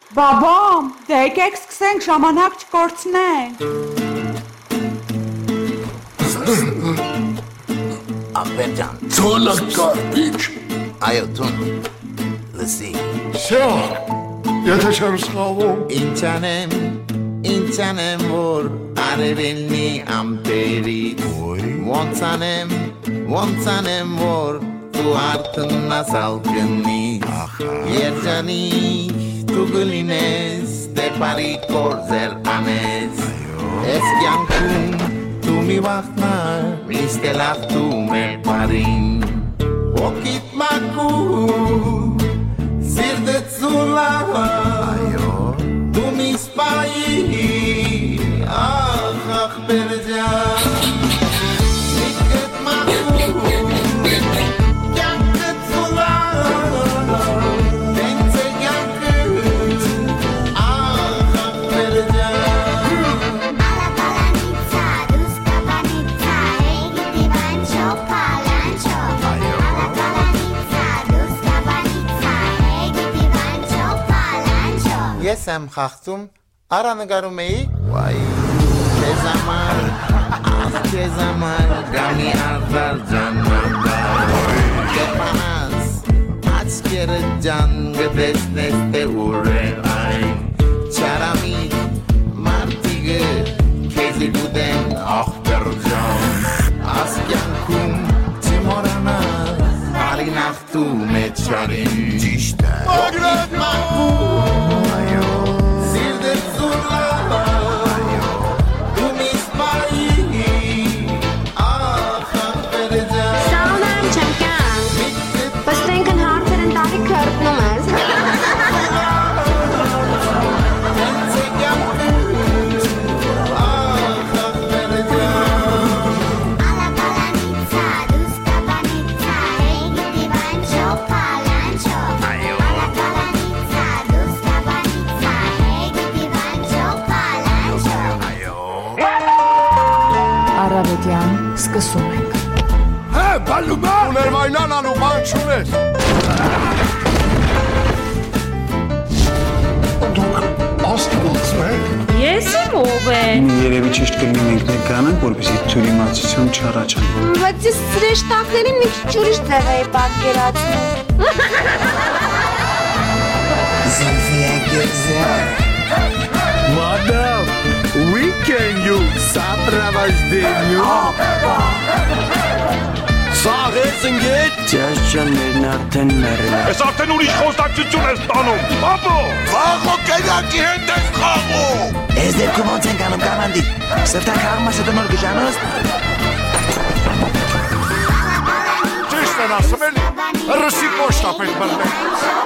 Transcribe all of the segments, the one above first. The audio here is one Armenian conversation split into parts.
Բաբամ, դե եկեք սկսենք, ժամանակ չկորցնենք։ Ախպեր ջան։ Ցոլը կարպիչ։ Այո, տուն։ Լսի։ Սա, եթե չեմ սխալվում։ Ինչ անեմ, որ արևելնի ամպերից։ Ոնց անեմ, որ դու արտնասալ կնից։ Երջանիկ դու գլինես, դե բարի կորձեր անես։ Ես կյանքում դու մի վախնար, իսկ էլ աղթում է բարին։ Ոգիտ մաքուր, սիրտը ծուլավ, դու մի սպայի, ախպեր ջան։ Սիրտդ մաքուր, կյանքը ծուլավ, դենց է կյանքը, ախպեր ջան։ Ես եմ խաղթում, արա նգարում էի, վայ, քեզ համար, գամի արդար ջաննաբար, կեպանաց, աչկերը ջան, գտեսնես թե ուր է այն, չարամիտ, մարդիգը, քեզի գուդեն ախպեր ջան, ասկյանքում չմորանաս, արին ախտում է չարին, ճիշտ է, ոգիտ մաքուր, Արարատյան սկսում ենք։ Հե, բալումա, ուներ վայնան անում, ման չունես։ Դուք աստուծմ եք։ Ես իմ ով եմ։ Երևի ճիշտ կլինի մենք ներկանանք, որպեսզի թյուրիմացություն չառաջանա։ Բայց ես սրեշտակներին մի քիչ ուրիշ ձև էի պատկերացնում։ Madam, we can use сопровождение. Սաղ ես ընգետ։ Ձեզ ջաններն արդեն մերել։ Ես արդեն ուրիշ խոստակցություն ես տանում, ապո։ Խաղո կերակի հետ ես խաղում։ Ես դեպքում ոնց ենք անում կամանդիր, սրտան խաղում ասետը նոր գժանոս։ Ճիշտ են ասում էլի, ռսի պոշտա պետ բրնեք։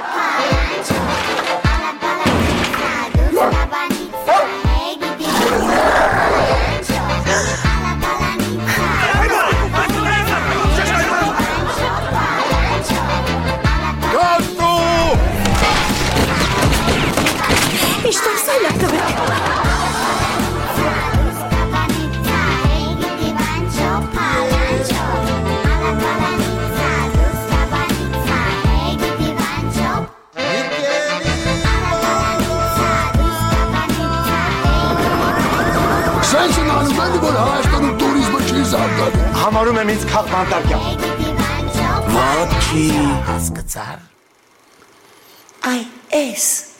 Իշտար սայլակ տվեք։ Սենսն անում են, որ Հայաստանում տուրիզմը չի զարգանում։ Համարում եմ ինձ քաղ Անտարկյա։ Ոչի հասկացար։ Այ, էս։